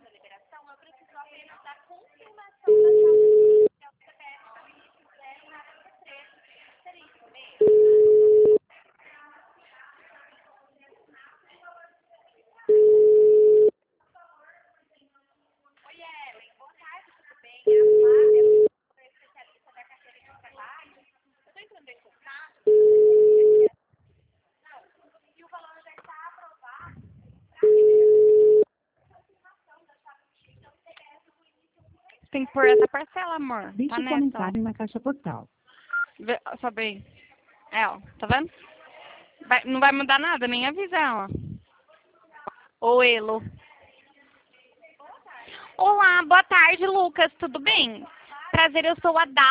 Tem que pôr essa parcela, amor. Deixe Tá o nessa, ó. comentário na caixa postal. Sobe aí. É, ó. Tá vendo? Não vai mudar nada, nem avisa ela. Ô, Elo. Olá, boa tarde, Lucas. Tudo bem? Prazer, eu sou a Dá.